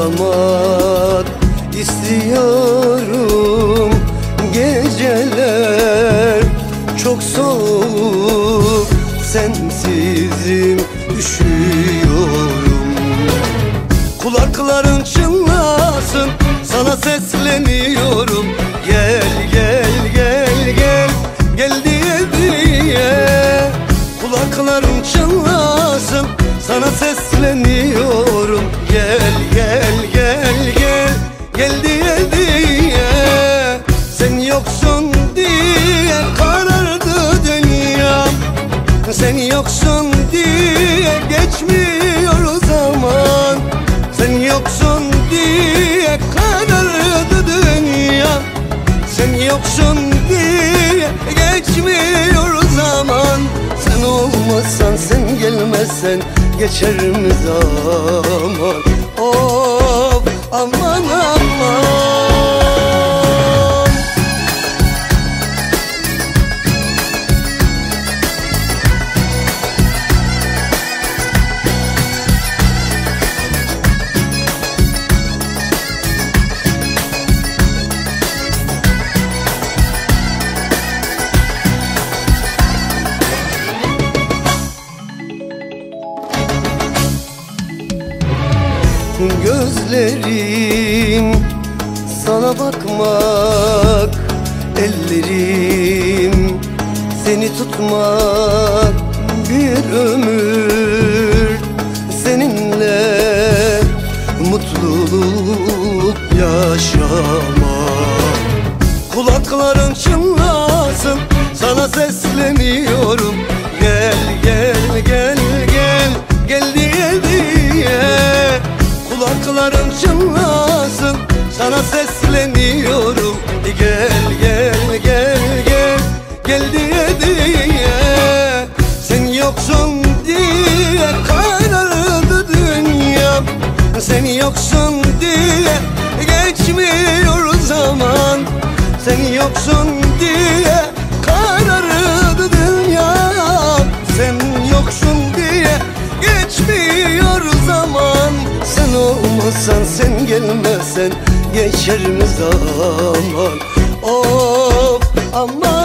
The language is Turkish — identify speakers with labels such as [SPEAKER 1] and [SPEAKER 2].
[SPEAKER 1] yaşamak istiyorum. Geceler çok soğuk, sensizim, üşüyorum. Kulakların çınlasın, sana sesleniyorum. Gel gel gel gel, gel diye diye. Kulakların çınlasın, sana sesleniyorum. Gel gel gel gel, gel diye diye. Sen yoksun diye karardı dünyam. Sen yoksun diye geçmiyor zaman. Sen yoksun diye karardı dünya. Sen yoksun diye geçmiyor zaman. Sen olmazsan, sen gelmezsen geçer mi zaman? Of aman aman. Gözlerim sana bakmak, ellerim seni tutmak. Bir ömür seninle mutluluk yaşamak. Kulakların çınlasın, sana sesleniyorum. Gel gel gel gel, gel diye diye. Kulakların çınlasın, sana sesleniyorum. Gel gel gel gel, gel diye diye. Sen yoksun diye karardı dünyam. Sen yoksun diye geçmiyor zaman. Sen yoksun diye karardı dünyam. Sen yoksun diye geçmiyor zaman. Sen olmazsan, sen gelmezsen geçer mi zaman? Of aman.